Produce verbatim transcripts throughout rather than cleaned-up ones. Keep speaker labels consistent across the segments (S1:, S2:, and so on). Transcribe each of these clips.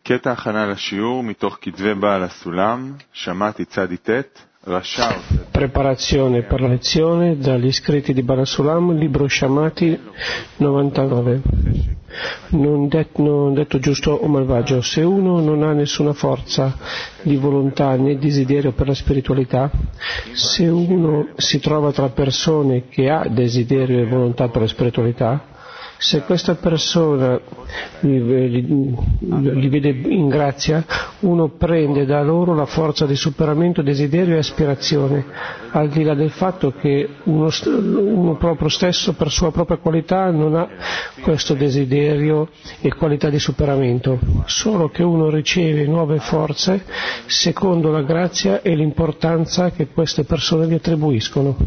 S1: קטע הכנה לשיעור מתוך כתבי בעל הסולם, שמעתי צדי ט', רשע
S2: Preparazione per la lezione dagli scritti di Barasulam, libro Shamati novantanove. Non detto, non detto giusto o malvagio, se uno non ha nessuna forza di volontà né desiderio per la spiritualità, se uno si trova tra persone che ha desiderio e volontà per la spiritualità, se questa persona li, li, li vede in grazia, uno prende da loro la forza di superamento, desiderio e aspirazione, al di là del fatto che uno, uno proprio stesso per sua propria qualità non ha questo desiderio e qualità di superamento, solo che uno riceve nuove forze secondo la grazia e l'importanza che queste persone gli attribuiscono.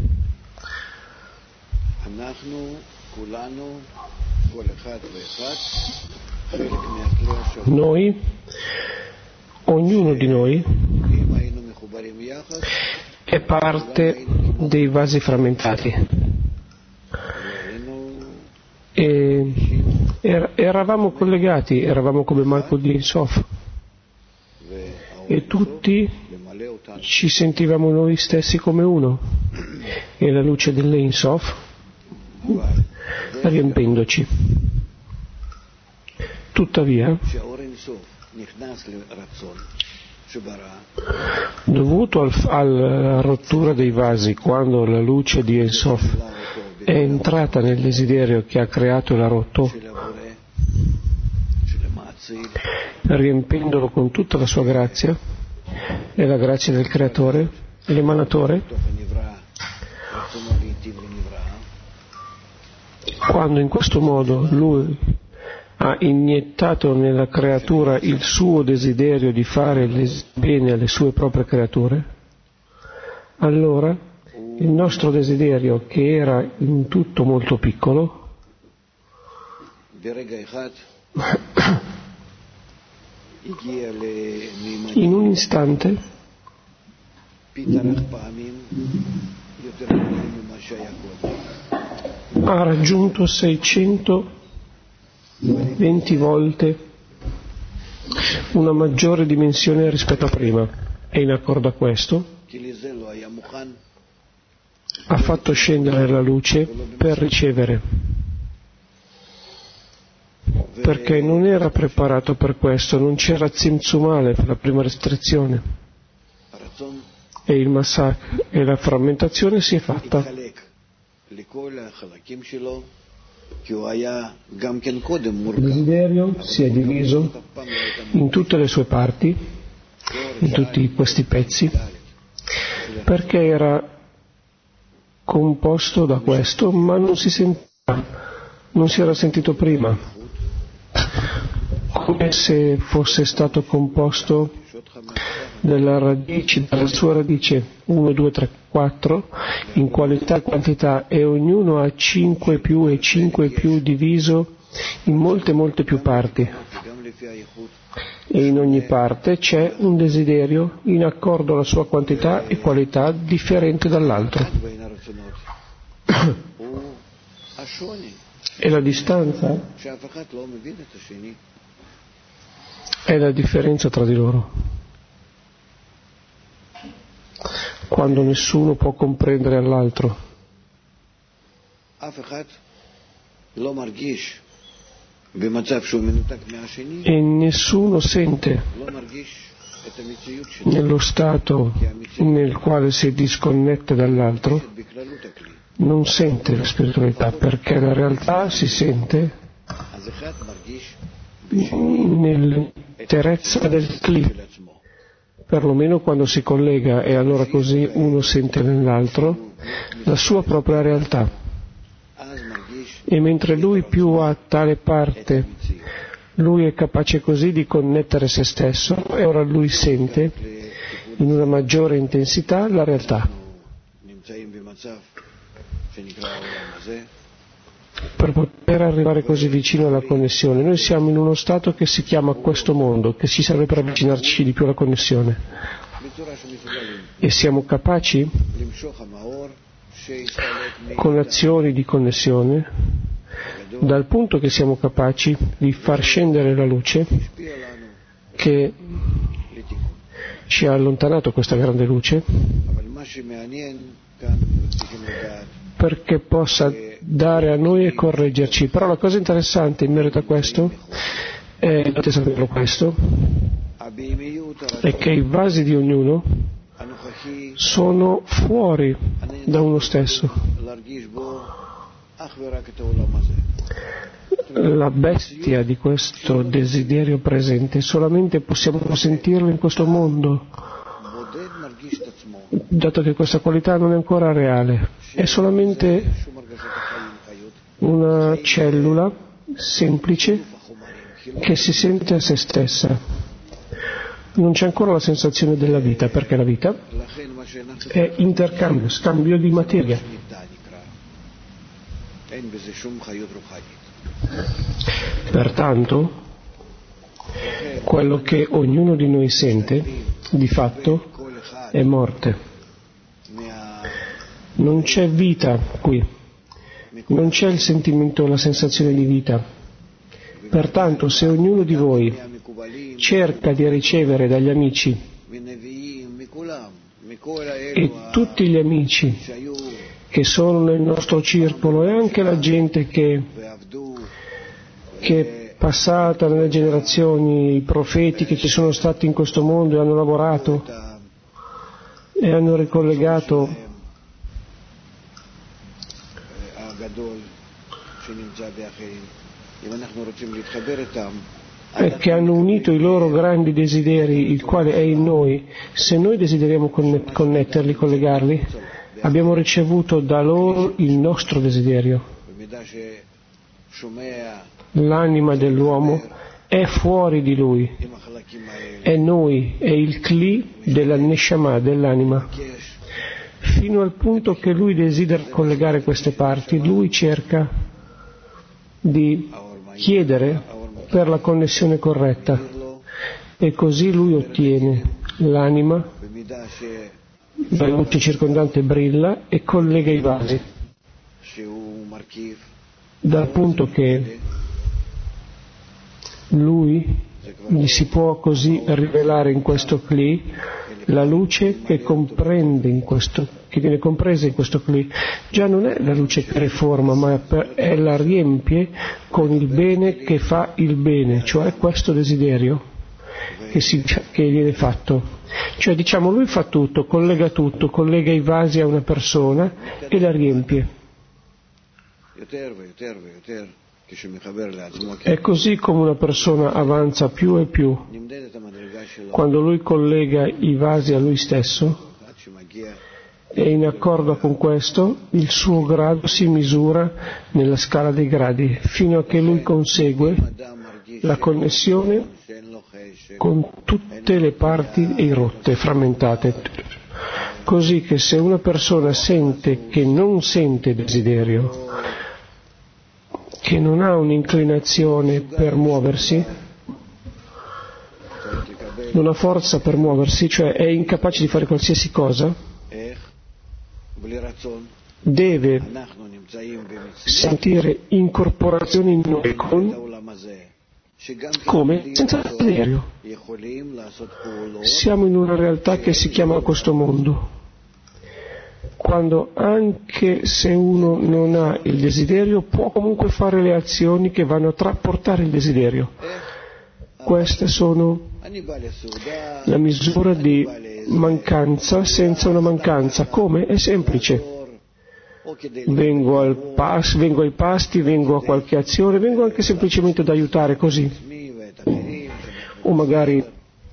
S2: Noi, ognuno di noi, è parte dei vasi frammentati e er- eravamo collegati, eravamo come Malko di Ein Sof e tutti ci sentivamo noi stessi come uno e la luce dell'Ein Sof riempendoci. Tuttavia, dovuto al, alla rottura dei vasi, quando la luce di Ein Sof è entrata nel desiderio che ha creato e l'ha rotto, riempendolo con tutta la sua grazia e la grazia del creatore, l'emanatore, quando in questo modo lui ha iniettato nella creatura il suo desiderio di fare bene alle sue proprie creature, allora il nostro desiderio, che era in tutto molto piccolo, in un istante ha raggiunto seicentoventi volte una maggiore dimensione rispetto a prima, e in accordo a questo ha fatto scendere la luce per ricevere, perché non era preparato per questo, non c'era Tzimtzumale, la prima restrizione, e il massacro e la frammentazione si è fatta. Il desiderio si è diviso in tutte le sue parti, in tutti questi pezzi, perché era composto da questo, ma non si sentiva, non si era sentito prima, come se fosse stato composto dalla radice, dalla sua radice uno, due, tre, quattro in qualità e quantità, e ognuno ha cinque più e cinque più diviso in molte molte più parti, e in ogni parte c'è un desiderio in accordo alla sua quantità e qualità differente dall'altro, e la distanza è la differenza tra di loro, quando nessuno può comprendere all'altro. E nessuno sente nello stato nel quale si disconnette dall'altro, non sente la spiritualità, perché la realtà si sente nell'interezza del Kli, perlomeno quando si collega, e allora così uno sente nell'altro la sua propria realtà, e mentre lui più ha tale parte, lui è capace così di connettere se stesso, e ora lui sente in una maggiore intensità la realtà. Per poter arrivare così vicino alla connessione, noi siamo in uno stato che si chiama questo mondo, che ci serve per avvicinarci di più alla connessione, e siamo capaci con azioni di connessione, dal punto che siamo capaci di far scendere la luce che ci ha allontanato questa grande luce perché possa dare a noi e correggerci. Però la cosa interessante in merito a questo è, dovete saperlo questo, è che i vasi di ognuno sono fuori da uno stesso. La bestia di questo desiderio presente solamente possiamo sentirlo in questo mondo, dato che questa qualità non è ancora reale, è solamente una cellula semplice che si sente a se stessa. Non c'è ancora la sensazione della vita, perché la vita è intercambio, scambio di materia. Pertanto, quello che ognuno di noi sente, di fatto, è morte. Non c'è vita qui, non c'è il sentimento, la sensazione di vita. Pertanto, se ognuno di voi cerca di ricevere dagli amici, e tutti gli amici che sono nel nostro circolo e anche la gente che, che è passata nelle generazioni, i profeti che ci sono stati in questo mondo e hanno lavorato e hanno ricollegato e che hanno unito i loro grandi desideri, il quale è in noi. Se noi desideriamo connetterli, collegarli, abbiamo ricevuto da loro il nostro desiderio. L'anima dell'uomo è fuori di lui, è noi, è il Kli della Neshama, dell'anima. Fino al punto che lui desidera collegare queste parti, lui cerca di chiedere per la connessione corretta e così lui ottiene l'anima, la luce circondante brilla e collega i vasi, dal punto che lui gli si può così rivelare in questo Kli la luce che comprende in questo, che viene compresa in questo Kli. Già non è la luce che riforma, ma per, è la riempie con il bene che fa il bene, cioè questo desiderio che, si, che viene fatto. Cioè diciamo lui fa tutto, collega tutto, collega i vasi a una persona e la riempie. È così come una persona avanza più e più. Quando lui collega i vasi a lui stesso e in accordo con questo il suo grado si misura nella scala dei gradi fino a che lui consegue la connessione con tutte le parti erotte, frammentate, così che se una persona sente che non sente desiderio, che non ha un'inclinazione per muoversi, non ha forza per muoversi, cioè è incapace di fare qualsiasi cosa, deve sentire incorporazione in noi con, come senza desiderio. Siamo in una realtà che si chiama questo mondo, quando anche se uno non ha il desiderio può comunque fare le azioni che vanno a trasportare il desiderio. Queste sono la misura di mancanza senza una mancanza. Come? È semplice. Vengo, al pas- vengo ai pasti, vengo a qualche azione, vengo anche semplicemente ad aiutare così. O magari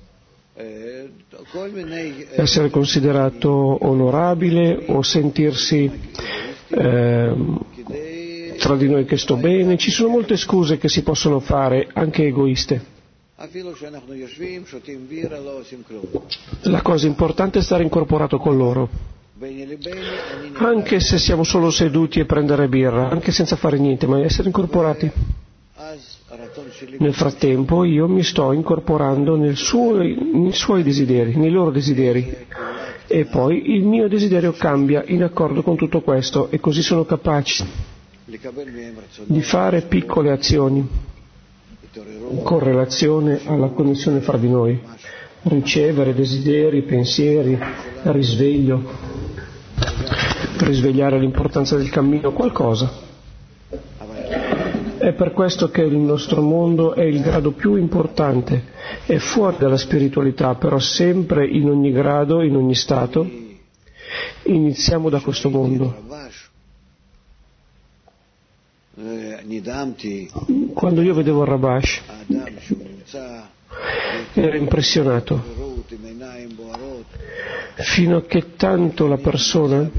S2: essere considerato onorabile o sentirsi eh, tra di noi che sto bene. Ci sono molte scuse che si possono fare, anche egoiste. La cosa importante è stare incorporato con loro, anche se siamo solo seduti e prendere birra, anche senza fare niente, ma essere incorporati. Nel frattempo io mi sto incorporando nel suo, nei suoi desideri, nei loro desideri, e poi il mio desiderio cambia in accordo con tutto questo, e così sono capaci di fare piccole azioni correlazione alla connessione fra di noi. Ricevere desideri, pensieri, risveglio, risvegliare l'importanza del cammino, qualcosa. È per questo che il nostro mondo è il grado più importante, è fuori dalla spiritualità, però sempre in ogni grado, in ogni stato, iniziamo da questo mondo. Quando io vedevo Rabash, ero impressionato, fino a che tanto la persona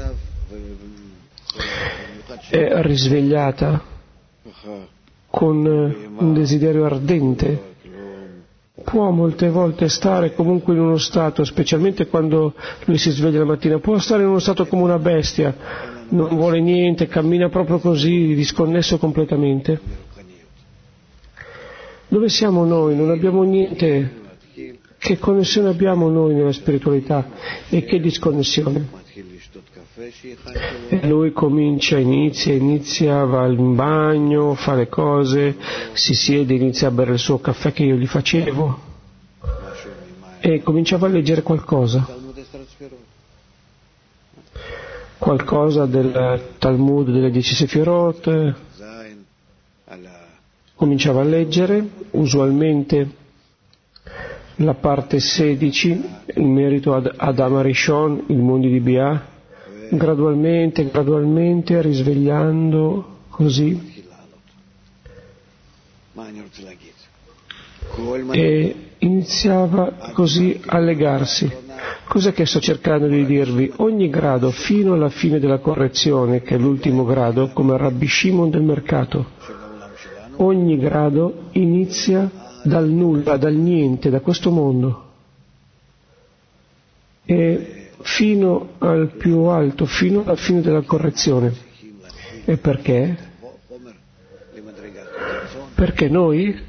S2: è risvegliata con un desiderio ardente, può molte volte stare comunque in uno stato, specialmente quando lui si sveglia la mattina, può stare in uno stato come una bestia, non vuole niente, cammina proprio così, disconnesso completamente. Dove siamo noi? Non abbiamo niente. Che connessione abbiamo noi nella spiritualità e che disconnessione? E lui comincia, inizia, inizia, va in bagno, fa le cose, si siede, inizia a bere il suo caffè che io gli facevo e cominciava a leggere qualcosa, qualcosa del Talmud delle dieci Sefirot, cominciava a leggere, usualmente la parte sedici, il merito ad Adam Arishon, il mondo di Bia, gradualmente, gradualmente risvegliando così, e iniziava così a legarsi. Cos'è che sto cercando di dirvi? Ogni grado fino alla fine della correzione, che è l'ultimo grado, come Rabbi Shimon del mercato, ogni grado inizia dal nulla, dal niente, da questo mondo, e fino al più alto, fino alla fine della correzione. E perché? Perché noi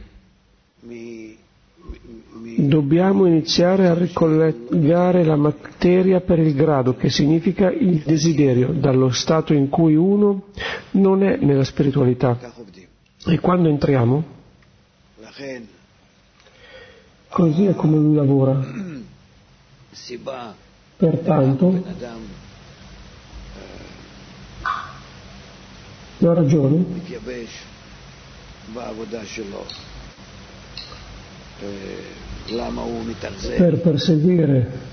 S2: dobbiamo iniziare a ricollegare la materia per il grado, che significa il desiderio, dallo stato in cui uno non è nella spiritualità. E quando entriamo, così è come lui lavora. Pertanto, la ragione per perseguire,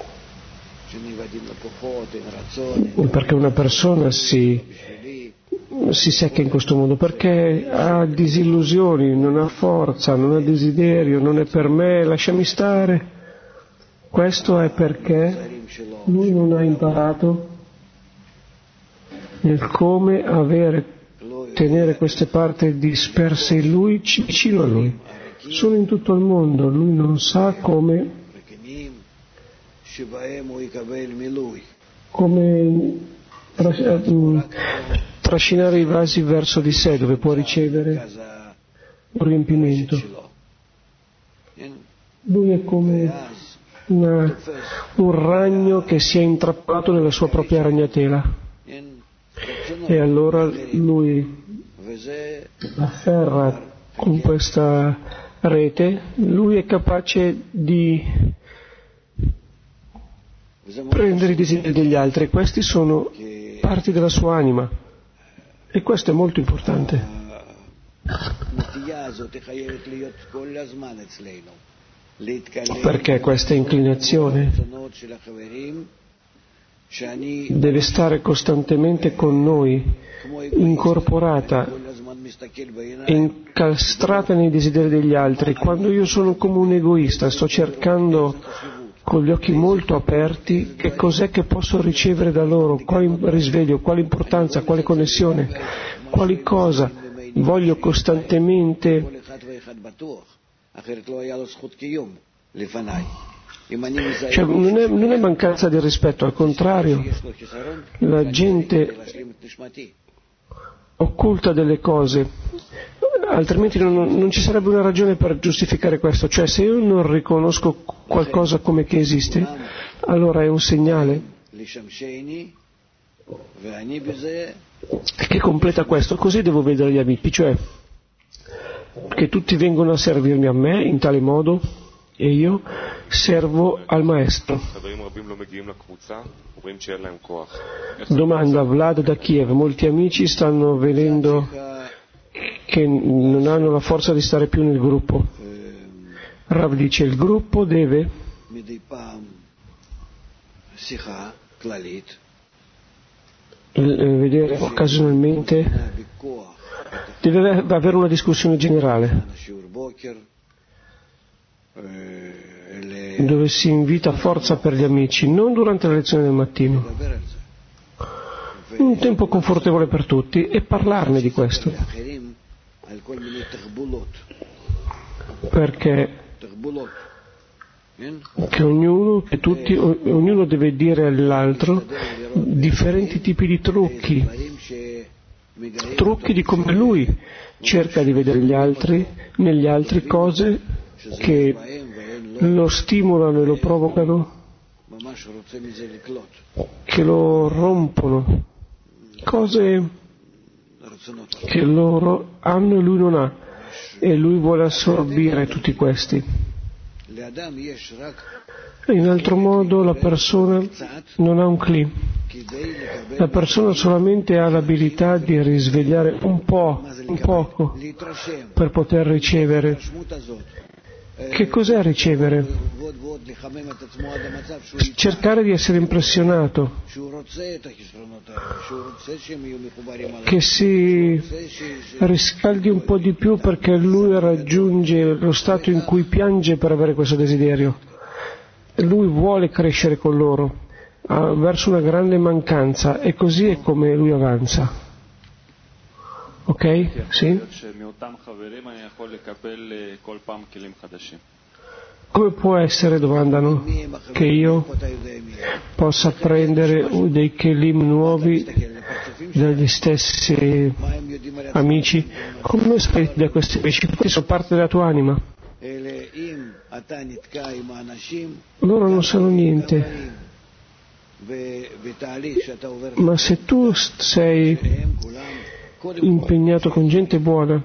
S2: perché una persona si, si secca in questo mondo, perché ha disillusioni, non ha forza, non ha desiderio, non è per me, lasciami stare. Questo è perché lui non ha imparato nel come avere, tenere queste parti disperse in lui, vicino a lui. Sono in tutto il mondo, lui non sa come, come trascinare i vasi verso di sé, dove può ricevere un riempimento. Lui è come una, un ragno che si è intrappato nella sua propria ragnatela, e allora lui afferra con questa rete, lui è capace di prendere i desideri degli altri. Questi sono parti della sua anima, e questo è molto importante, perché questa inclinazione deve stare costantemente con noi, incorporata e incastrata nei desideri degli altri. Quando io sono come un egoista, sto cercando con gli occhi molto aperti che cos'è che posso ricevere da loro, quale risveglio, quale importanza, quale connessione, quali cosa voglio costantemente. Cioè, non, è, non è mancanza di rispetto, al contrario, la gente occulta delle cose, altrimenti non, non ci sarebbe una ragione per giustificare questo. Cioè, se io non riconosco qualcosa come che esiste, allora è un segnale che completa questo. Così devo vedere gli amici, cioè che tutti vengono a servirmi a me in tale modo e io servo al maestro. Domanda Vlad da Kiev. Molti amici stanno venendo che non hanno la forza di stare più nel gruppo. Rav dice il gruppo deve vedere occasionalmente, deve avere una discussione generale dove si invita forza per gli amici, non durante la lezione del mattino, un tempo confortevole per tutti, e parlarne di questo, perché che ognuno, che tutti, ognuno deve dire all'altro differenti tipi di trucchi, trucchi di come lui cerca di vedere gli altri, negli altri cose che lo stimolano e lo provocano, che lo rompono, cose che loro hanno e lui non ha, e lui vuole assorbire tutti questi. In altro modo la persona non ha un kli. La persona solamente ha l'abilità di risvegliare un po', un poco, per poter ricevere. Che cos'è ricevere? Cercare di essere impressionato, che si riscaldi un po' di più perché lui raggiunge lo stato in cui piange per avere questo desiderio. Lui vuole crescere con loro verso una grande mancanza, e così è come lui avanza. Ok? Sì? Come può essere, domandano, che io possa prendere dei kelim nuovi dagli stessi amici? Come sai da questi amici? Questi sono parte della tua anima. Loro non sanno niente. Ma se tu sei impegnato con gente buona,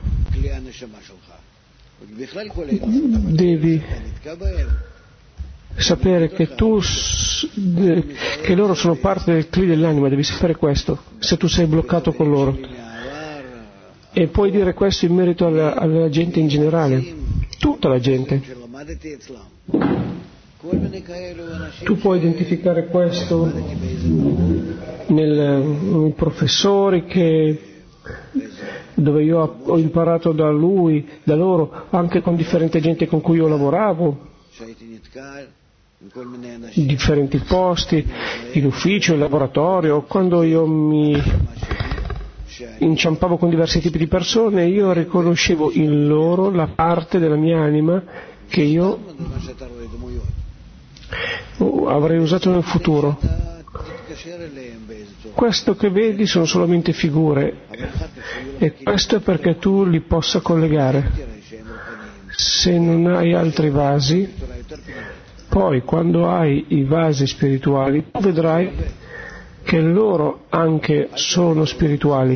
S2: devi sapere che tu che loro sono parte del kli dell'anima, devi sapere questo, se tu sei bloccato con loro, e puoi dire questo in merito alla, alla gente in generale, tutta la gente. Tu puoi identificare questo nel, nei professori che, dove io ho imparato da lui, da loro, anche con differente gente con cui io lavoravo, in differenti posti, in ufficio, in laboratorio. Quando io mi inciampavo con diversi tipi di persone, io riconoscevo in loro la parte della mia anima che io avrei usato nel futuro. Questo che vedi sono solamente figure, e questo è perché tu li possa collegare. Se non hai altri vasi, poi quando hai i vasi spirituali, tu vedrai che loro anche sono spirituali,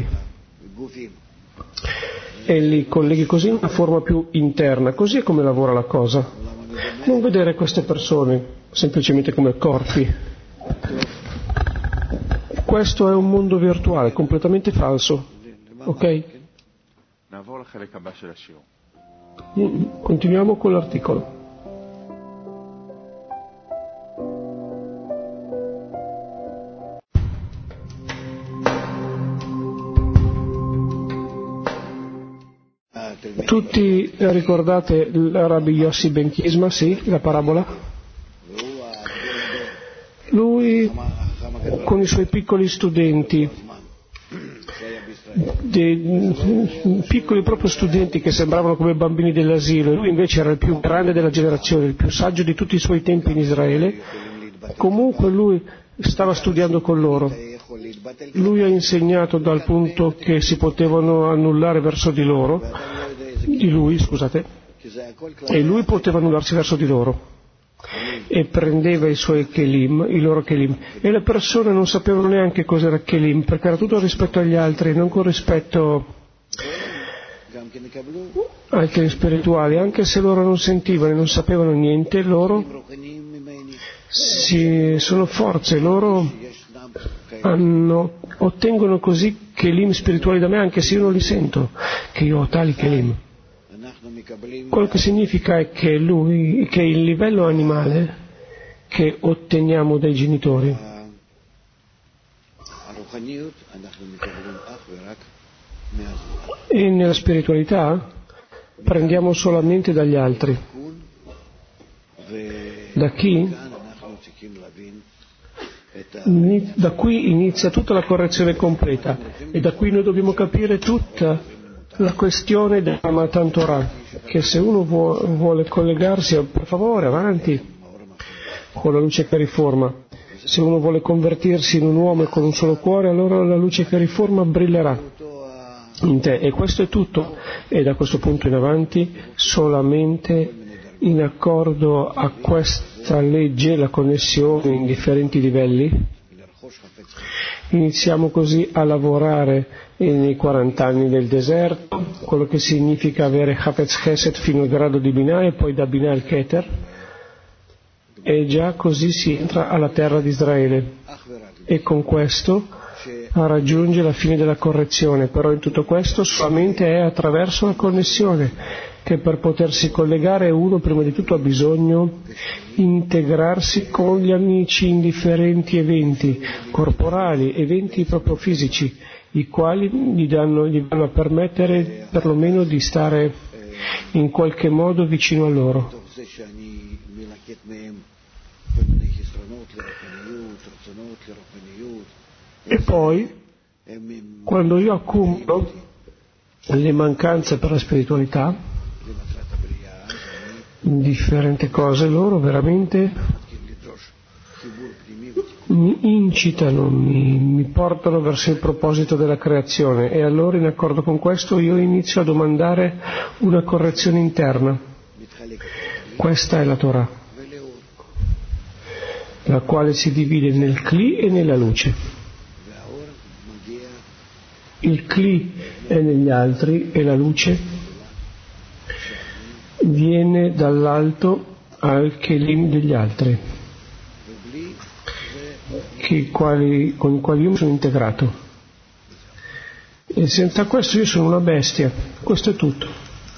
S2: e li colleghi così in una forma più interna. Così è come lavora la cosa. Non vedere queste persone semplicemente come corpi. Questo è un mondo virtuale, completamente falso. Ok? Continuiamo con l'articolo. Tutti ricordate il Rabbi Yossi Ben Kisma, sì, la parabola? Lui con i suoi piccoli studenti, dei piccoli proprio studenti che sembravano come bambini dell'asilo, lui invece era il più grande della generazione, il più saggio di tutti i suoi tempi in Israele. Comunque lui stava studiando con loro. Lui ha insegnato dal punto che si potevano annullare verso di loro, di lui, scusate, e lui poteva annullarsi verso di loro, e prendeva i suoi kelim, i loro kelim, e le persone non sapevano neanche cos'era kelim, perché era tutto rispetto agli altri, non con rispetto ai climi spirituali, anche se loro non sentivano e non sapevano niente, loro si, sono forze, loro hanno, ottengono così kelim spirituali da me, anche se io non li sento, che io ho tali kelim. Quello che significa è che lui, che il livello animale che otteniamo dai genitori e nella spiritualità prendiamo solamente dagli altri. Da chi? Da qui inizia tutta la correzione completa e da qui noi dobbiamo capire tutta la questione del Matan Torah, che se uno vuole collegarsi, per favore, avanti, con la luce che riforma. Se uno vuole convertirsi in un uomo con un solo cuore, allora la luce che riforma brillerà in te. E questo è tutto. E da questo punto in avanti, solamente in accordo a questa legge, la connessione in differenti livelli, iniziamo così a lavorare nei quaranta anni del deserto, quello che significa avere Hafetz Chesed fino al grado di Binah e poi da Binah al Keter, e già così si entra alla terra di Israele, e con questo raggiunge la fine della correzione. Però in tutto questo solamente è attraverso la connessione, che per potersi collegare uno prima di tutto ha bisogno integrarsi con gli amici in differenti eventi corporali, eventi proprio fisici, i quali gli danno, gli vanno a permettere perlomeno di stare in qualche modo vicino a loro. E poi, quando io accumulo le mancanze per la spiritualità, differenti cose, loro veramente mi incitano, mi, mi portano verso il proposito della creazione, e allora in accordo con questo io inizio a domandare una correzione interna. Questa è la Torah, la quale si divide nel Kli e nella luce. Il Kli è negli altri e la luce viene dall'alto al Kelim degli altri, che quali, con i quali io mi sono integrato. E senza questo io sono una bestia. Questo è tutto.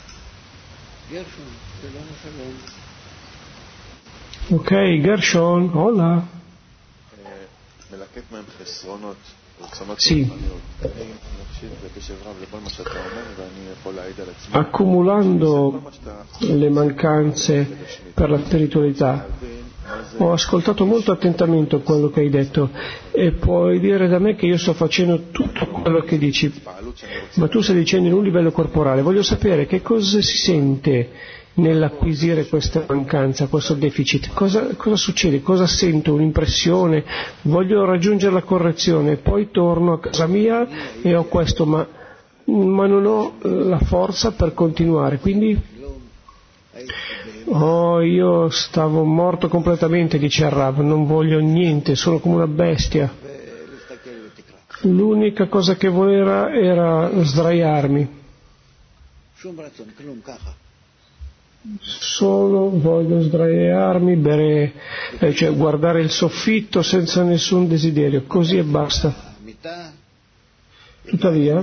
S2: Ok, Gershon, hola. Sì. Accumulando le mancanze per la spiritualità, ho ascoltato molto attentamente quello che hai detto, e puoi dire da me che io sto facendo tutto quello che dici, ma tu stai dicendo in un livello corporale. Voglio sapere che cosa si sente nell'acquisire questa mancanza, questo deficit. Cosa, cosa succede? Cosa sento? Un'impressione? Voglio raggiungere la correzione, poi torno a casa mia e ho questo, ma, ma non ho la forza per continuare. Quindi oh, io stavo morto completamente, dice Rav, non voglio niente, sono come una bestia. L'unica cosa che volevo era sdraiarmi. Solo voglio sdraiarmi, bere, eh, cioè guardare il soffitto senza nessun desiderio, così e basta. Tuttavia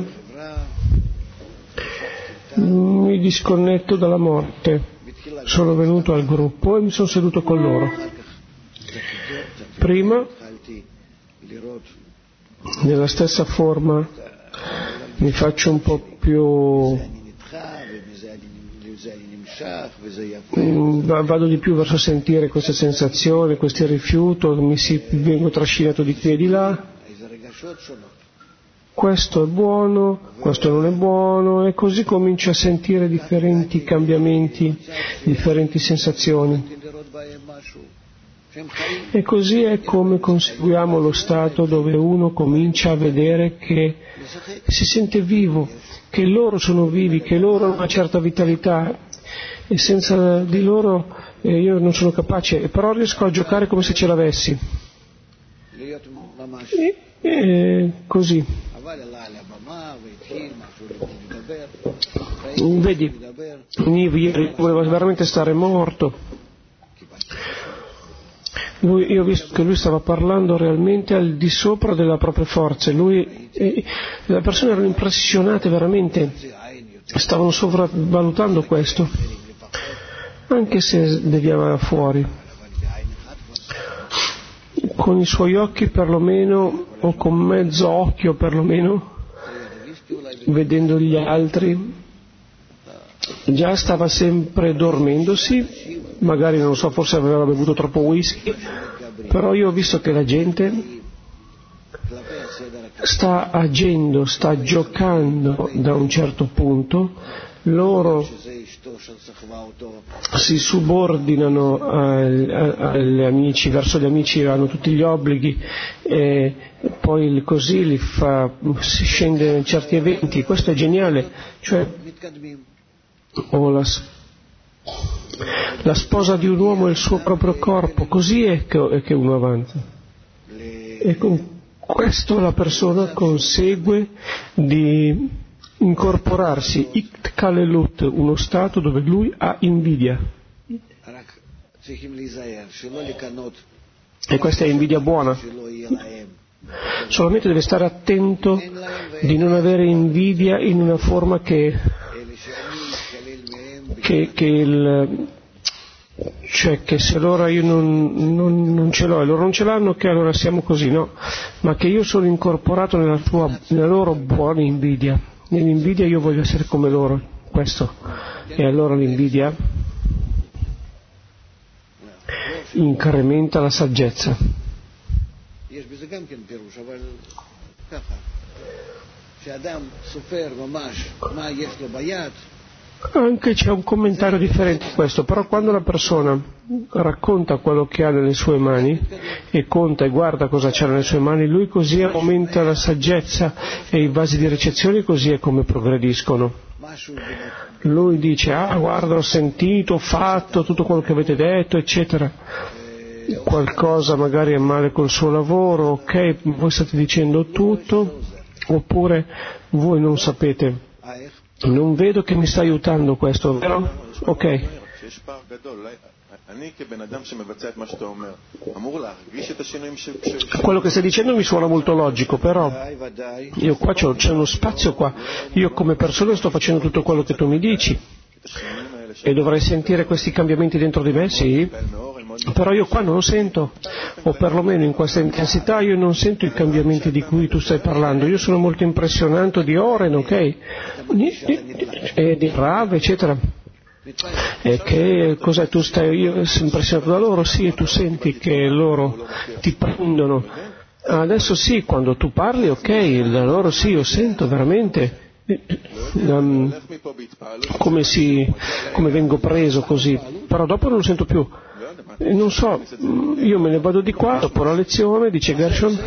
S2: mi disconnetto dalla morte, sono venuto al gruppo e mi sono seduto con loro. Prima, nella stessa forma, mi faccio un po' più vado di più verso sentire queste sensazioni, questi rifiuto, mi si, vengo trascinato di qui e di là. Questo è buono, questo non è buono, e così comincio a sentire differenti cambiamenti, differenti sensazioni. E così è come conseguiamo lo stato dove uno comincia a vedere che si sente vivo, che loro sono vivi, che loro hanno una certa vitalità, e senza di loro eh, io non sono capace, però riesco a giocare come se ce l'avessi. E, e così. Vedi, ieri voleva veramente stare morto. Lui, io ho visto che lui stava parlando realmente al di sopra della propria forza. Lui, e, le persone erano impressionate veramente, stavano sopravvalutando questo, anche se deviava fuori. Con i suoi occhi perlomeno, o con mezzo occhio perlomeno, vedendo gli altri, già stava sempre dormendosi, magari non lo so, forse aveva bevuto troppo whisky, però io ho visto che la gente sta agendo, sta giocando da un certo punto, loro si subordinano agli amici, verso gli amici hanno tutti gli obblighi e poi così li fa, si scende in certi eventi. Questo è geniale, cioè o la, la sposa di un uomo è il suo proprio corpo, così è che, è che uno avanza, e con questo la persona consegue di incorporarsi itkalelut, uno stato dove lui ha invidia, e questa è invidia buona. Solamente deve stare attento di non avere invidia in una forma che che, che il cioè che se loro io non, non, non ce l'ho e loro non ce l'hanno, che allora siamo così, no, ma che io sono incorporato nella, sua, nella loro buona invidia. Nell'invidia io voglio essere come loro, questo, e allora l'invidia incrementa la saggezza. Anche c'è un commentario differente a questo, però quando la persona racconta quello che ha nelle sue mani e conta e guarda cosa c'ha nelle sue mani, lui così aumenta la saggezza e i vasi di ricezione, così è come progrediscono. Lui dice: ah, guarda, ho sentito, ho fatto tutto quello che avete detto, eccetera. Qualcosa magari è male col suo lavoro, ok, voi state dicendo tutto, oppure voi non sapete. Non vedo che mi sta aiutando questo, vero? Ok. Quello che stai dicendo mi suona molto logico, però io qua c'ho, c'è uno spazio qua. Io come persona sto facendo tutto quello che tu mi dici e dovrei sentire questi cambiamenti dentro di me, sì, però io qua non lo sento, o perlomeno in questa intensità io non sento i cambiamenti di cui tu stai parlando. Io sono molto impressionato di Oren, ok, e di Rav, eccetera. E che cos'è, tu stai, io sono impressionato da loro, sì, e tu senti che loro ti prendono. Adesso sì, quando tu parli, ok, da loro sì, io sento veramente um, come, si, come vengo preso così, però dopo non lo sento più. E non so, io me ne vado di qua dopo la lezione, dice Gershon,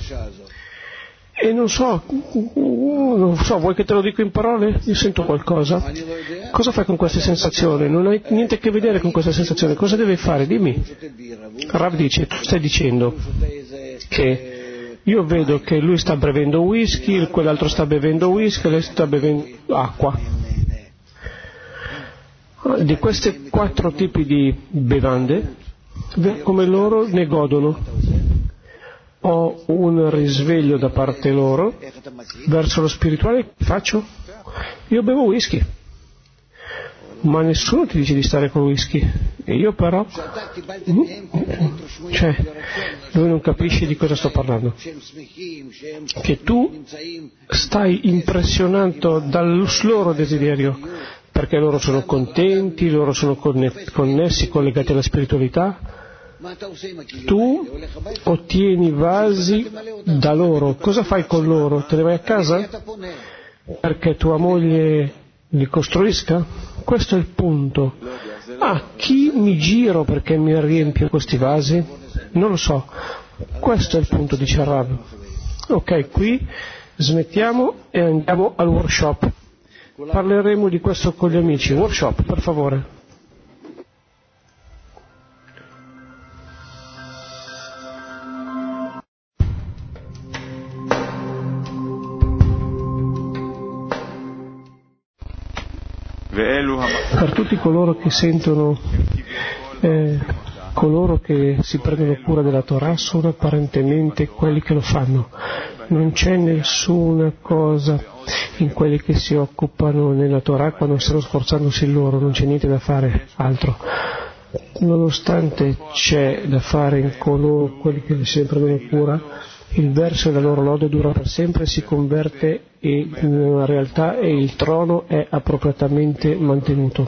S2: e non so, non so, vuoi che te lo dico in parole? Io sento qualcosa. Cosa fai con queste sensazioni? Non hai niente a che vedere con questa sensazione. Cosa devi fare? Dimmi. Rav dice: tu stai dicendo che io vedo che lui sta bevendo whisky, quell'altro sta bevendo whisky, lei sta bevendo acqua. Di questi quattro tipi di bevande, come loro ne godono. Ho un risveglio da parte loro verso lo spirituale. Che faccio? Io bevo whisky, ma nessuno ti dice di stare con whisky, e io però cioè lui non capisce di cosa sto parlando, che tu stai impressionato dal loro desiderio, perché loro sono contenti, loro sono connessi, collegati alla spiritualità. Tu ottieni vasi da loro, cosa fai con loro? Te ne vai a casa? Perché tua moglie li costruisca? Questo è il punto. Ah, chi mi giro perché mi riempio questi vasi? Non lo so. Questo è il punto, dice Rav. Ok, qui smettiamo e andiamo al workshop. Parleremo di questo con gli amici. Workshop, per favore. Per tutti coloro che sentono, eh, coloro che si prendono cura della Torah sono apparentemente quelli che lo fanno. Non c'è nessuna cosa in quelli che si occupano nella Torah quando stanno sforzandosi loro, non c'è niente da fare altro. Nonostante c'è da fare in coloro quelli che si prendono cura, il verso della loro lode dura per sempre, si converte in una realtà e il trono è appropriatamente mantenuto.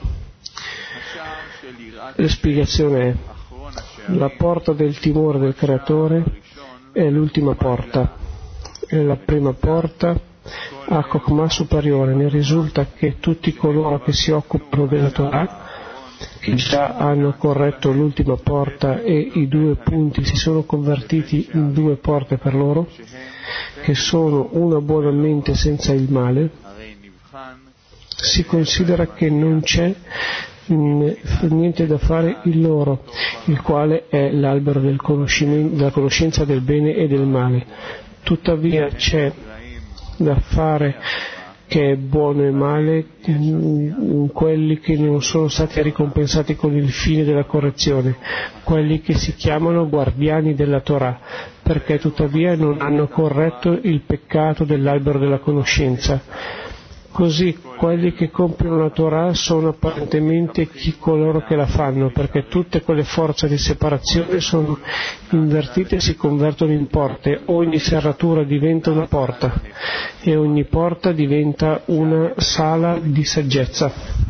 S2: La spiegazione è: la porta del timore del Creatore è l'ultima porta, è la prima porta a Chokhmah superiore. Ne risulta che tutti coloro che si occupano della Torah, che già hanno corretto l'ultima porta e i due punti si sono convertiti in due porte per loro, che sono una buona mente senza il male, si considera che non c'è niente da fare in loro, il quale è l'albero del della conoscenza del bene e del male. Tuttavia c'è da fare che è buono e male in quelli che non sono stati ricompensati con il fine della correzione, quelli che si chiamano guardiani della Torah, perché tuttavia non hanno corretto il peccato dell'albero della conoscenza. Così quelli che compiono la Torah sono apparentemente chi coloro che la fanno, perché tutte quelle forze di separazione sono invertite e si convertono in porte. Ogni serratura diventa una porta e ogni porta diventa una sala di saggezza.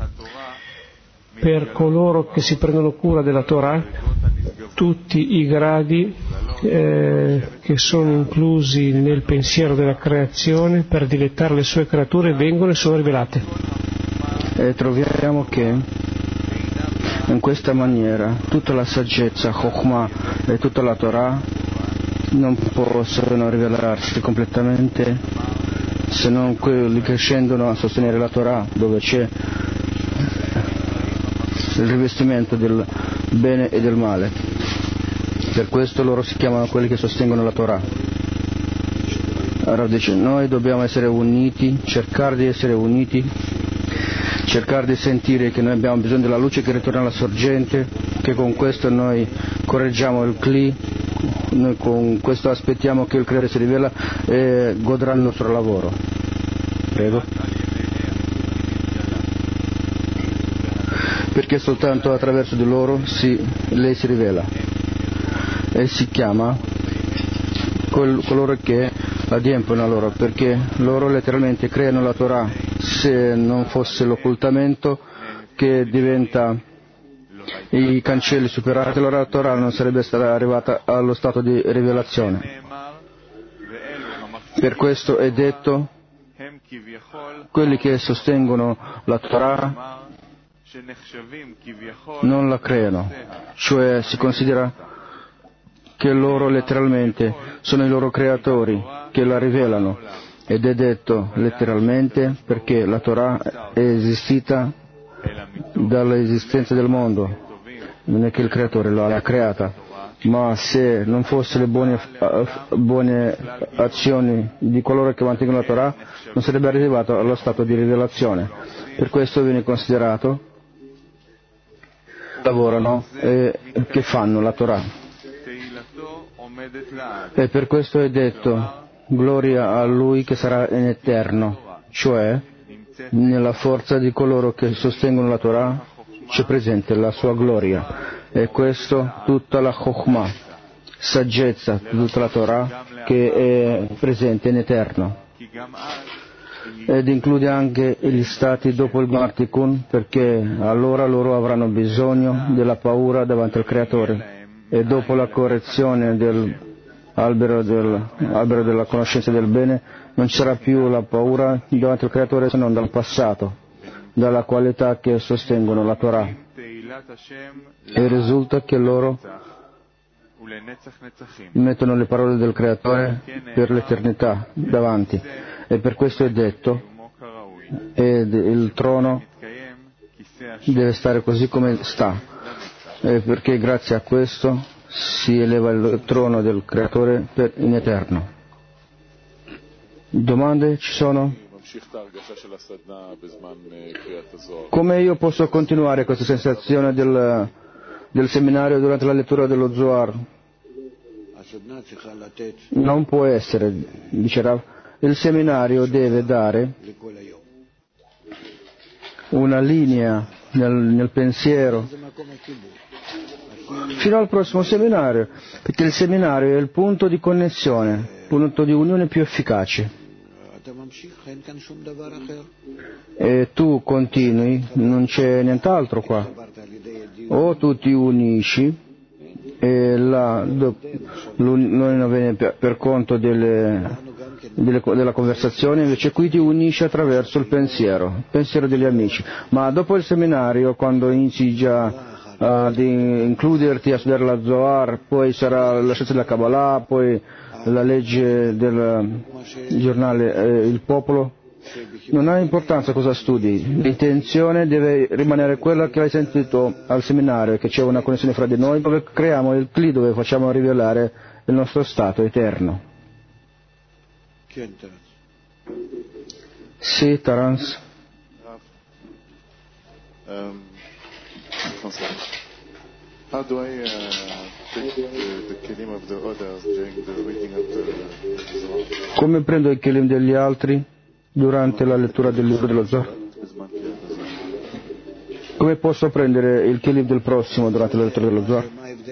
S2: Per coloro che si prendono cura della Torah, tutti i gradi eh, che sono inclusi nel pensiero della creazione per dilettare le sue creature vengono e sono rivelate.
S3: E troviamo che in questa maniera tutta la saggezza, Chokhmah e tutta la Torah non possono rivelarsi completamente se non quelli che scendono a sostenere la Torah, dove c'è il rivestimento del bene e del male. Per questo loro si chiamano quelli che sostengono la Torah. Allora dice: noi dobbiamo essere uniti, cercare di essere uniti, cercare di sentire che noi abbiamo bisogno della luce che ritorna alla sorgente, che con questo noi correggiamo il Kli, noi con questo aspettiamo che il Creatore si rivela e godrà il nostro lavoro. Prego. Perché soltanto attraverso di loro si, lei si rivela e si chiama col, coloro che adempiono loro, perché loro letteralmente creano la Torah. Se non fosse l'occultamento che diventa i cancelli superati, allora la Torah non sarebbe stata arrivata allo stato di rivelazione. Per questo è detto: quelli che sostengono la Torah non la creano, cioè si considera che loro letteralmente sono i loro creatori che la rivelano, ed è detto letteralmente perché la Torah è esistita dall'esistenza del mondo, non è che il creatore l'ha creata, ma se non fosse le buone, buone azioni di coloro che mantengono la Torah non sarebbe arrivato allo stato di rivelazione. Per questo viene considerato lavorano e che fanno la Torah. E per questo è detto: gloria a Lui che sarà in eterno, cioè nella forza di coloro che sostengono la Torah c'è presente la sua gloria. E questo tutta la Chokhmah, saggezza di tutta la Torah che è presente in eterno. Ed include anche gli stati dopo il Gamar Tikkun, perché allora loro avranno bisogno della paura davanti al Creatore, e dopo la correzione dell'albero del, albero della conoscenza del bene non ci sarà più la paura davanti al Creatore se non dal passato, dalla qualità che sostengono la Torah, e risulta che loro mettono le parole del Creatore per l'eternità davanti. E per questo è detto, ed il trono deve stare così come sta, e perché grazie a questo si eleva il trono del Creatore per in eterno. Domande ci sono? Come io posso continuare questa sensazione del, del seminario durante la lettura dello Zohar? Non può essere, dice Rav. Il seminario deve dare una linea nel, nel pensiero fino al prossimo seminario, perché il seminario è il punto di connessione, il punto di unione più efficace. E tu continui, non c'è nient'altro qua. O tu ti unisci e la, l'unione avviene per, per conto delle, delle, della conversazione, invece qui ti unisci attraverso il pensiero, il pensiero degli amici. Ma dopo il seminario, quando inizi già ad includerti a studiare la Zohar, poi sarà la scienza della Kabbalah, poi la legge del giornale eh, Il Popolo. Non ha importanza cosa studi, l'intenzione deve rimanere quella che hai sentito al seminario, che c'è una connessione fra di noi, dove creiamo il cli, dove facciamo rivelare il nostro stato eterno. Sì, Tarans.
S4: Um, how do I uh, take the, the kelim of the others during the reading of the Zohar?
S3: Come prendo i kelim degli altri durante la lettura del libro dello Zohar? Come posso prendere il kelim del prossimo durante la lettura dello Zohar?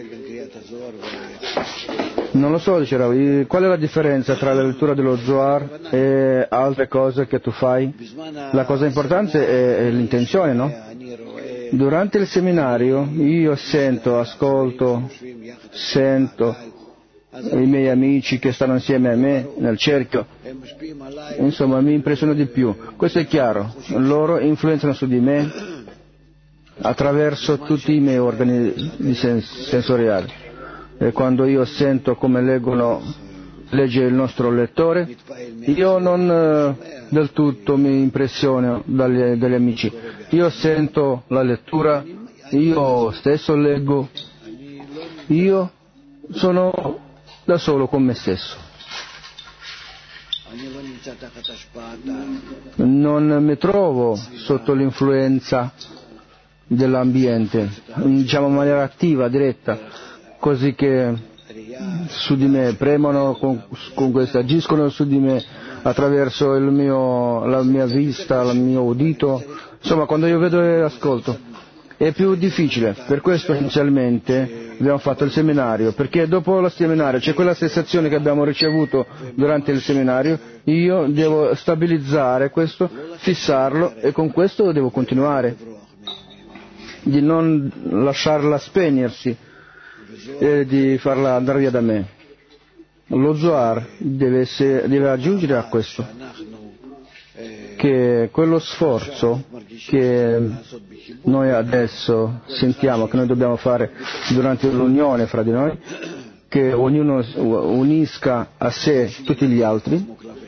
S3: Non lo so, dice Rav, qual è la differenza tra la lettura dello Zohar e altre cose che tu fai? La cosa importante è, è l'intenzione, no? Durante il seminario io sento, ascolto, sento i miei amici che stanno insieme a me nel cerchio, insomma mi impressiono di più. Questo è chiaro, loro influenzano su di me attraverso tutti i miei organi sens- sensoriali. E quando io sento come leggono, legge il nostro lettore, io non eh, del tutto mi impressiono dagli, dagli amici. Io sento la lettura, io stesso leggo, io sono da solo con me stesso. Non mi trovo sotto l'influenza dell'ambiente, diciamo in maniera attiva, diretta, così che su di me premono con, con questo, agiscono su di me attraverso il mio, la mia vista, il mio udito. Insomma, quando io vedo e ascolto è più difficile. Per questo inizialmente abbiamo fatto il seminario, perché dopo il seminario c'è quella sensazione che abbiamo ricevuto durante il seminario, io devo stabilizzare questo, fissarlo e con questo devo continuare, di non lasciarla spegnersi e di farla andare via da me. Lo Zohar deve, essere, deve aggiungere a questo che quello sforzo che noi adesso sentiamo che noi dobbiamo fare durante l'unione fra di noi, che ognuno unisca a sé tutti gli altri,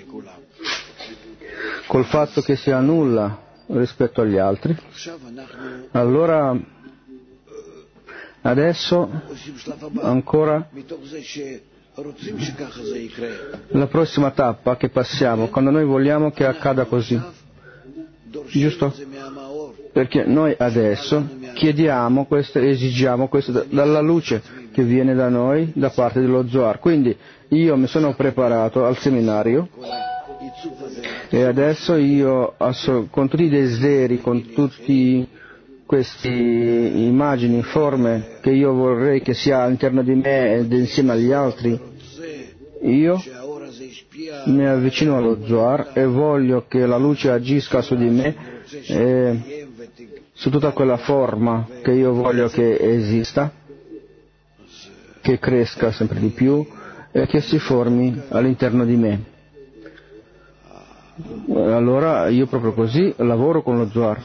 S3: col fatto che si annulla rispetto agli altri, allora adesso ancora la prossima tappa che passiamo, quando noi vogliamo che accada così, giusto? Perché noi adesso chiediamo questo, esigiamo questo dalla luce che viene da noi, da parte dello Zohar. Quindi io mi sono preparato al seminario e adesso io con tutti i desideri, con tutti queste immagini, forme che io vorrei che sia all'interno di me ed insieme agli altri, io mi avvicino allo Zohar e voglio che la luce agisca su di me e su tutta quella forma che io voglio che esista, che cresca sempre di più e che si formi all'interno di me. Allora io proprio così lavoro con lo Zohar.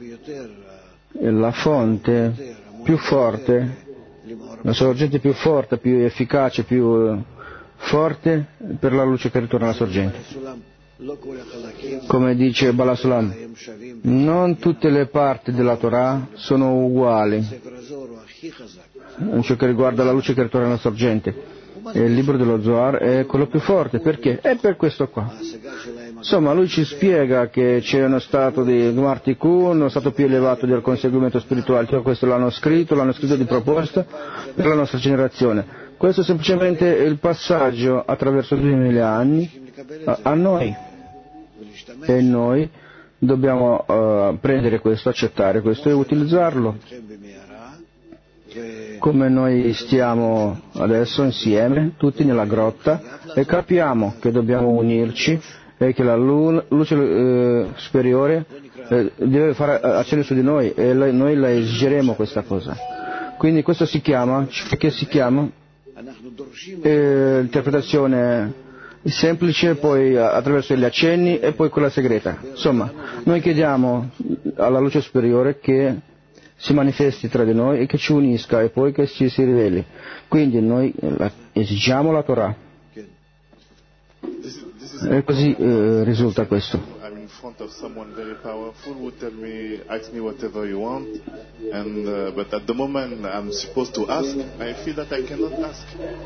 S3: La fonte più forte, la sorgente più forte, più efficace, più forte per la luce che ritorna alla sorgente. Come dice Balasulam, non tutte le parti della Torah sono uguali in ciò che riguarda la luce che ritorna alla sorgente. E il libro dello Zohar è quello più forte. Perché? È per questo qua. Insomma, lui ci spiega che c'è uno stato di Gmartikun, uno stato più elevato del conseguimento spirituale. Tutto questo l'hanno scritto, l'hanno scritto di proposta per la nostra generazione. Questo è semplicemente il passaggio attraverso duemila anni a, a noi. E noi dobbiamo uh, prendere questo, accettare questo e utilizzarlo. Come noi stiamo adesso insieme, tutti nella grotta, e capiamo che dobbiamo unirci e che la luce eh, superiore eh, deve fare azione su di noi e la, noi la esigeremo questa cosa. Quindi questo si chiama, che si chiama eh, interpretazione semplice, poi attraverso gli accenni e poi quella segreta. Insomma, noi chiediamo alla luce superiore che si manifesti tra di noi e che ci unisca e poi che ci si riveli. Quindi noi esigiamo la Torah. E così eh, risulta questo.
S4: I'm in front of someone very powerful who tell me, ask me whatever you want, and uh, but at the moment I'm supposed to ask, I feel that I cannot ask.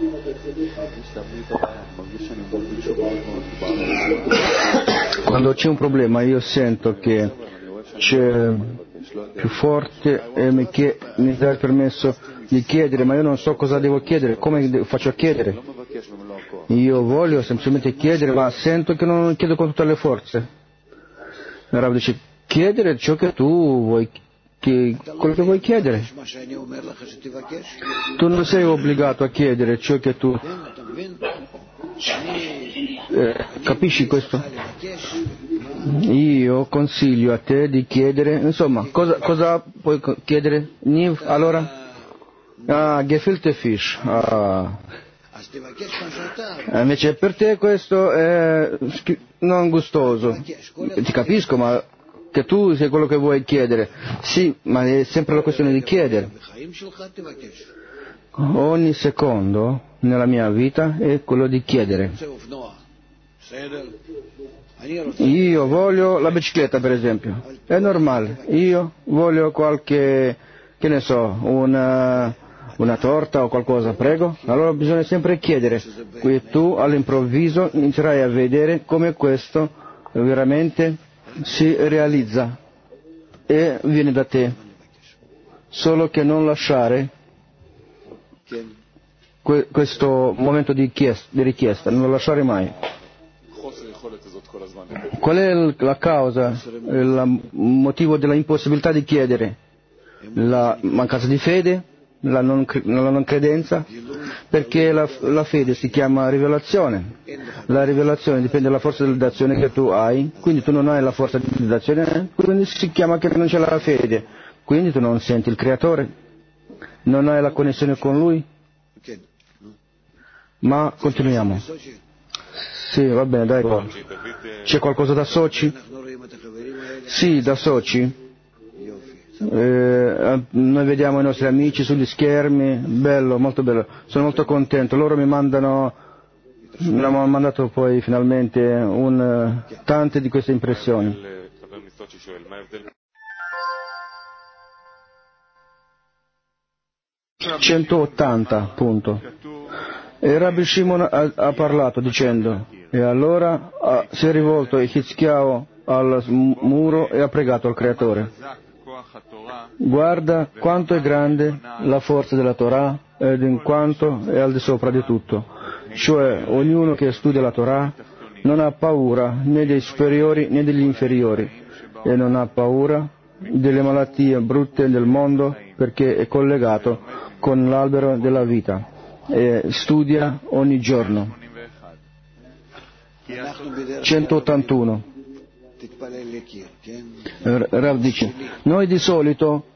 S3: Quando c'è un problema io sento che c'è più forte e mi, chie- mi dà il permesso di chiedere, ma io non so cosa devo chiedere, come faccio a chiedere. Io voglio semplicemente chiedere, ma sento che non chiedo con tutte le forze. Il Rav dice, chiedere ciò che tu vuoi, che, quello che vuoi chiedere. Tu non sei obbligato a chiedere ciò che tu... Eh, capisci questo? Io consiglio a te di chiedere, insomma, cosa, cosa puoi chiedere? Niv, allora? Ah, gefilte fish. Ah. Invece per te questo è non gustoso. Ti capisco, ma che tu sei quello che vuoi chiedere. Sì, ma è sempre la questione di chiedere. Ogni secondo nella mia vita è quello di chiedere. Io voglio la bicicletta, per esempio. È normale. Io voglio qualche, che ne so, una... una torta o qualcosa, prego? Allora bisogna sempre chiedere. Qui tu all'improvviso inizierai a vedere come questo veramente si realizza e viene da te. Solo che non lasciare que- questo momento di, chies- di richiesta, non lo lasciare mai. Qual è la causa, il motivo della impossibilità di chiedere? La mancanza di fede? La non, la non credenza, perché la, la fede si chiama rivelazione. La rivelazione dipende dalla forza dell'azione che tu hai, quindi tu non hai la forza dell'azione, quindi si chiama che non c'è la fede, quindi tu non senti il creatore, non hai la connessione con lui. Ma continuiamo. Sì, va bene, dai. C'è qualcosa da Sochi? Sì, da Sochi. Eh, noi vediamo i nostri amici sugli schermi, bello, molto bello, sono molto contento. Loro mi mandano, mi hanno mandato poi finalmente un, tante di queste impressioni. centottanta punto. E Rabbi Shimon ha, ha parlato dicendo, e allora ha, si è rivolto Hizkiyahu al muro e ha pregato al creatore. Guarda quanto è grande la forza della Torah ed in quanto è al di sopra di tutto. Cioè, ognuno che studia la Torah non ha paura né dei superiori né degli inferiori e non ha paura delle malattie brutte del mondo perché è collegato con l'albero della vita e studia ogni giorno. centottantuno. Rav dice, noi di solito,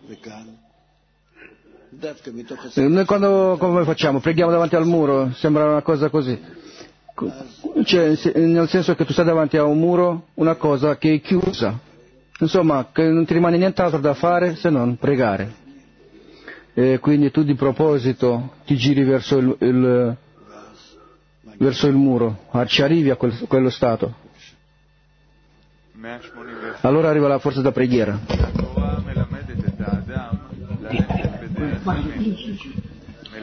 S3: noi quando come facciamo? Preghiamo davanti al muro, sembra una cosa così, cioè, nel senso che tu stai davanti a un muro, una cosa che è chiusa, insomma, che non ti rimane nient'altro da fare se non pregare. E quindi tu di proposito ti giri verso il, il, verso il muro, ci arrivi a quel, quello stato. Allora arriva la forza da preghiera.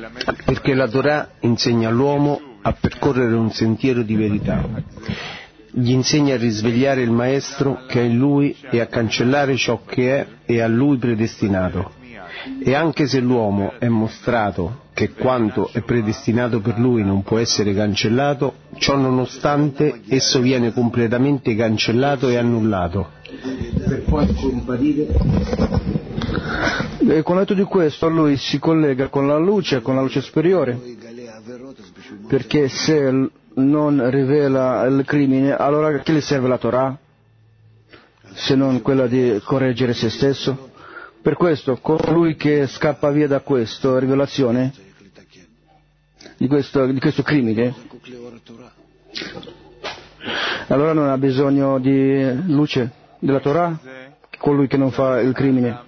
S5: Perché la Torah insegna all'uomo a percorrere un sentiero di verità. gli insegna a risvegliare il Maestro che è in lui e a cancellare ciò che è e a lui predestinato. E anche se l'uomo è mostrato che quanto è predestinato per lui non può essere cancellato, ciò nonostante esso viene completamente cancellato e annullato, per poi scomparire.
S3: E con l'atto di questo lui si collega con la luce, con la luce superiore, perché se non rivela il crimine, allora a che gli serve la Torah? Se non quella di correggere se stesso? Per questo, colui che scappa via da questa rivelazione, di questo, di questo crimine, allora non ha bisogno di luce della Torah, colui che non fa il crimine.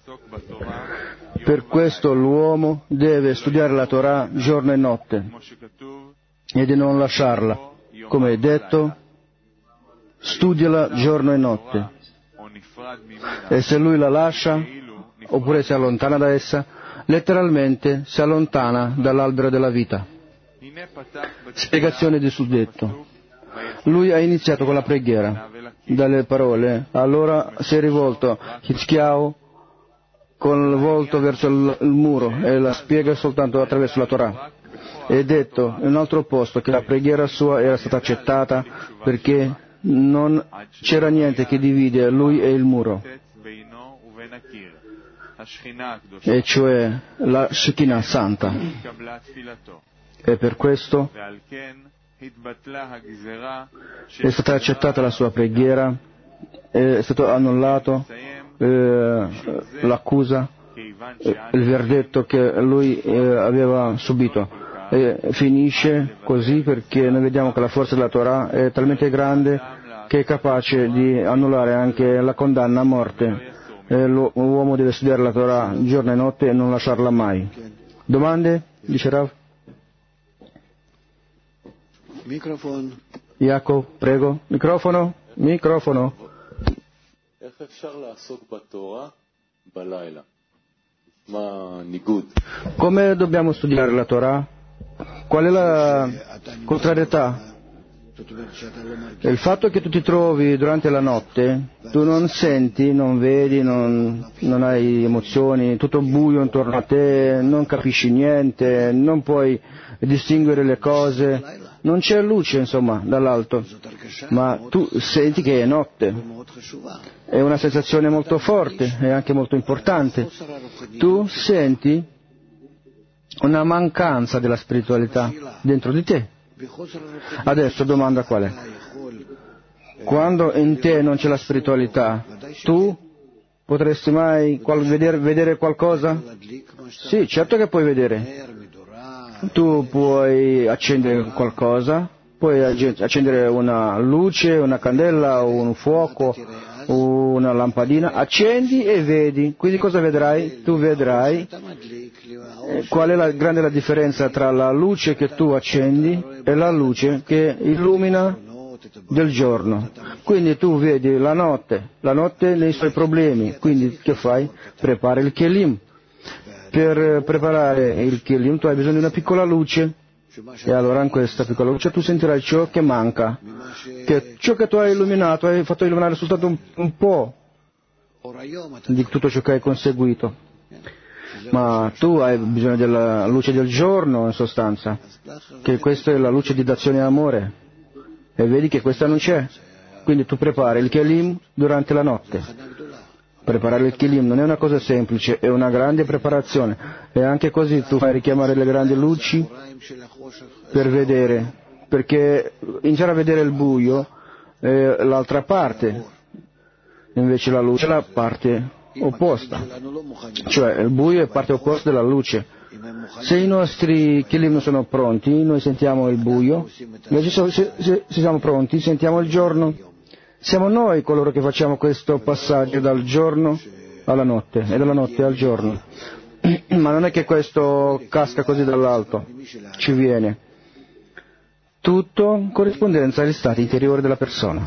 S3: Per questo l'uomo deve studiare la Torah giorno e notte e di non lasciarla. Come è detto, studiala giorno e notte. E se lui la lascia, oppure si allontana da essa, letteralmente si allontana dall'albero della vita. Spiegazione di suddetto. Lui ha iniziato con la preghiera, dalle parole, allora si è rivolto Hizkiyahu con il volto verso il, il muro e la spiega soltanto attraverso la Torah. È detto in un altro posto che la preghiera sua era stata accettata perché non c'era niente che divide lui e il muro, e cioè la Shekinah Santa. E per questo è stata accettata la sua preghiera, è stato annullato eh, l'accusa, eh, il verdetto che lui eh, aveva subito. E finisce così perché noi vediamo che la forza della Torah è talmente grande che è capace di annullare anche la condanna a morte. E l'uomo deve studiare la Torah giorno e notte e non lasciarla mai. Domande? Dice Rav?
S6: Microfono.
S3: Jacob, prego. Microfono? Microfono. Come dobbiamo studiare la Torah? Qual è la contrarietà? Il fatto che tu ti trovi durante la notte, tu non senti, non vedi, non, non hai emozioni, tutto buio intorno a te, non capisci niente, non puoi distinguere le cose, non c'è luce insomma dall'alto, ma tu senti che è notte, è una sensazione molto forte e anche molto importante. Tu senti una mancanza della spiritualità dentro di te. Adesso domanda qual è? Quando in te non c'è la spiritualità, tu potresti mai qual- vedere, vedere qualcosa? Sì, certo che puoi vedere. Tu puoi accendere qualcosa, puoi accendere una luce, una candela, un fuoco, una lampadina, accendi e vedi. Quindi cosa vedrai? Tu vedrai eh, qual è la grande la differenza tra la luce che tu accendi e la luce che illumina del giorno. Quindi tu vedi la notte, la notte nei suoi problemi, quindi che fai? Prepari il kelim. Per preparare il kelim tu hai bisogno di una piccola luce, e allora in questa piccola luce tu sentirai ciò che manca, che ciò che tu hai illuminato, hai fatto illuminare soltanto un, un po' di tutto ciò che hai conseguito, ma tu hai bisogno della luce del giorno in sostanza, che questa è la luce di d'azione e amore, e vedi che questa non c'è, quindi tu prepari il kelim durante la notte. Preparare il kelim non è una cosa semplice, è una grande preparazione, e anche così tu fai richiamare le grandi luci per vedere, perché iniziare a vedere il buio è l'altra parte, invece la luce è la parte opposta, cioè il buio è parte opposta della luce. Se i nostri kelim non sono pronti, noi sentiamo il buio, invece se, se, se siamo pronti sentiamo il giorno. Siamo noi coloro che facciamo questo passaggio dal giorno alla notte e dalla notte al giorno, ma non è che questo casca così dall'alto, ci viene tutto in corrispondenza agli stati interiori della persona.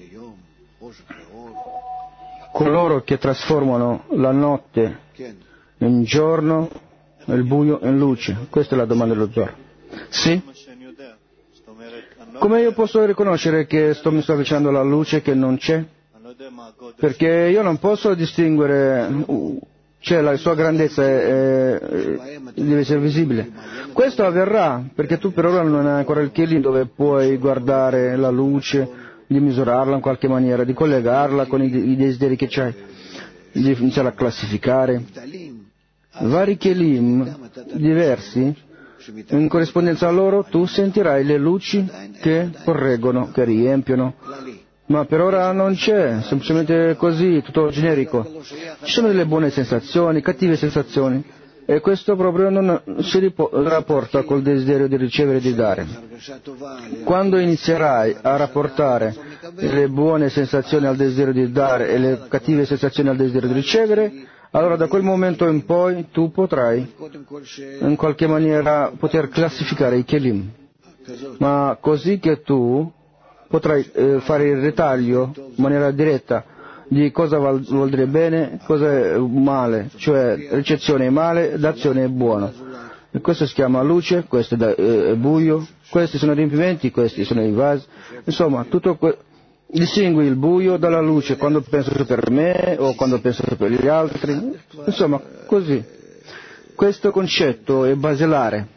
S3: Coloro che trasformano la notte in giorno e il buio in luce, questa è la domanda dello Zohar. Sì? Come io posso riconoscere che sto, mi sto avvicinando alla luce che non c'è? Perché io non posso distinguere, cioè la sua grandezza è, è, deve essere visibile. Questo avverrà perché tu per ora non hai ancora il Kelim dove puoi guardare la luce, di misurarla in qualche maniera, di collegarla con i, i desideri che c'hai, di iniziare a classificare. Vari Kelim diversi, in corrispondenza a loro tu sentirai le luci che correggono, che riempiono. Ma per ora non c'è, semplicemente così, tutto generico. Ci sono delle buone sensazioni, cattive sensazioni, e questo proprio non si rapporta col desiderio di ricevere e di dare. Quando inizierai a rapportare le buone sensazioni al desiderio di dare e le cattive sensazioni al desiderio di ricevere, allora da quel momento in poi tu potrai in qualche maniera poter classificare i Kelim. Ma così che tu potrai eh, fare il ritaglio in maniera diretta di cosa val- vuol dire bene, cosa è male, cioè ricezione è male, d'azione è buono. E questo si chiama luce, questo è, da, eh, è buio, questi sono i riempimenti, questi sono i vasi, insomma, tutto que- distingui il buio dalla luce quando penso per me o quando penso per gli altri, insomma, così. Questo concetto è basilare.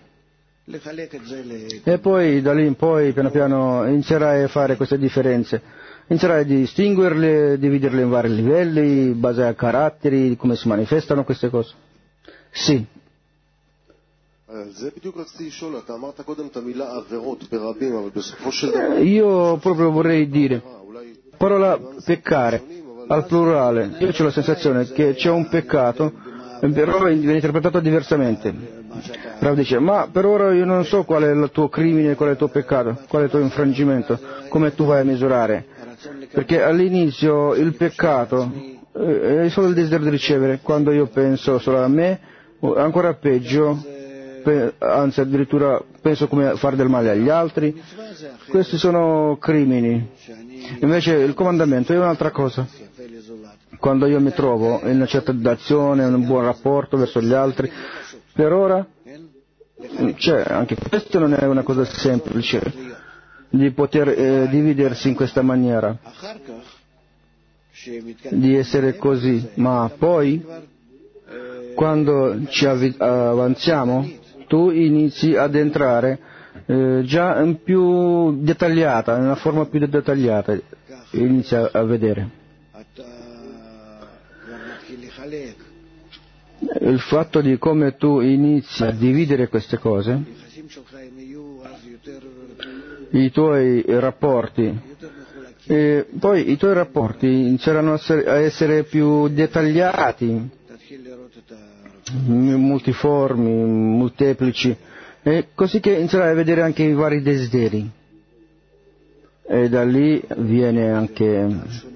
S3: E poi da lì in poi piano piano inizierai a fare queste differenze, inizierai a distinguerle, a dividerle in vari livelli, in base ai caratteri, come si manifestano queste cose. Sì. Io proprio vorrei dire, parola peccare, al plurale, io ho la sensazione che c'è un peccato, però viene interpretato diversamente. Rav dice, ma per ora io non so qual è il tuo crimine, qual è il tuo peccato, qual è il tuo infrangimento, come tu vai a misurare. Perché all'inizio il peccato è solo il desiderio di ricevere, quando io penso solo a me, ancora peggio, anzi addirittura penso come fare del male agli altri, questi sono crimini. Invece il comandamento è un'altra cosa. Quando io mi trovo in una certa azione, in un buon rapporto verso gli altri, per ora, cioè, anche questo non è una cosa semplice, di poter eh, dividersi in questa maniera, di essere così, ma poi, quando ci av- avanziamo, tu inizi ad entrare eh, già in più dettagliata, in una forma più dettagliata, inizi a, a vedere. Il fatto di come tu inizi a dividere queste cose, i tuoi rapporti, e poi i tuoi rapporti inizieranno a essere più dettagliati, multiformi, molteplici, e così che inizierai a vedere anche i vari desideri. E da lì viene anche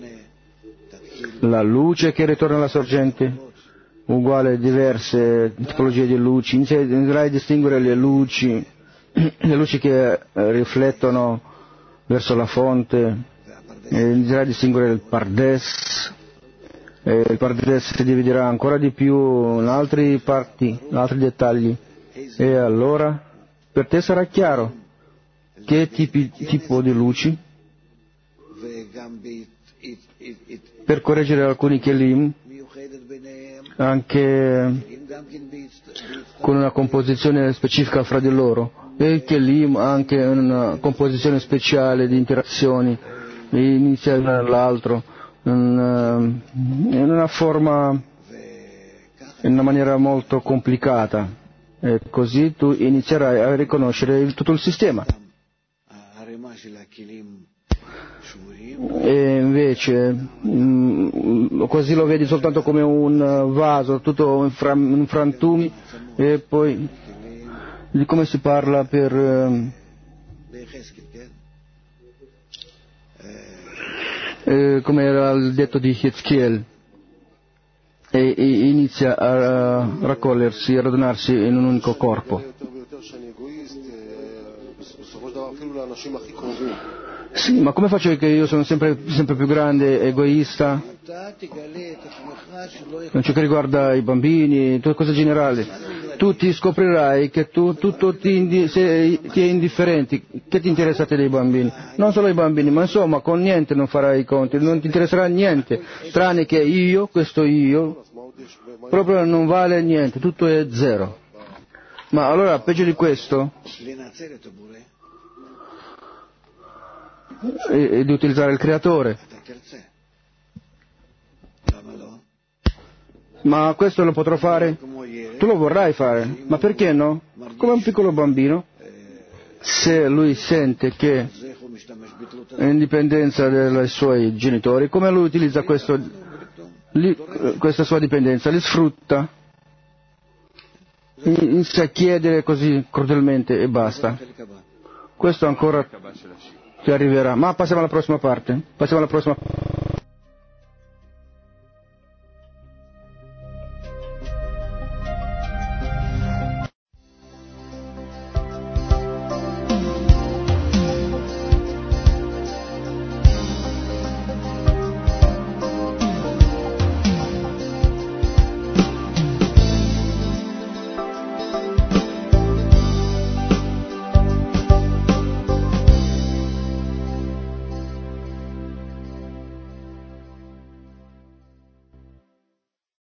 S3: la luce che ritorna alla sorgente, uguale diverse tipologie di luci, inizierai a distinguere le luci, le luci che riflettono verso la fonte, inizierai a distinguere il Pardes, e il Pardes si dividerà ancora di più in altre parti, in altri dettagli, e allora per te sarà chiaro che tipi, tipo di luci, per correggere alcuni Kelim, anche con una composizione specifica fra di loro, e il Kelim anche una composizione speciale di interazioni, inizia dall'altro, in, in una forma, in una maniera molto complicata, e così tu inizierai a riconoscere il, tutto il sistema. E invece mh, così lo vedi soltanto come un vaso, tutto in, fra, in frantumi, e poi di come si parla per eh, eh, come era il detto di Hezkiel, e, e inizia a raccogliersi, a radunarsi in un unico corpo. Sì, ma come faccio che io sono sempre, sempre più grande, egoista, in ciò che riguarda i bambini, tutte cose generali? tu ti scoprirai che tu, tutto ti, indi, sei, ti è indifferente, che ti interessa a te dei bambini, non solo i bambini, ma insomma con niente non farai i conti, non ti interesserà niente, tranne che io, questo io, proprio non vale niente, tutto è zero. Ma allora peggio di questo è, è di utilizzare il creatore. Ma questo lo potrò fare? Tu lo vorrai fare, ma perché no? Come un piccolo bambino. Se lui sente che è in dipendenza dai suoi genitori, come lui utilizza questo, li, questa sua dipendenza? Li sfrutta, inizia a chiedere così crudelmente e basta. Questo ancora ti arriverà. Ma passiamo alla prossima parte. Passiamo alla prossima.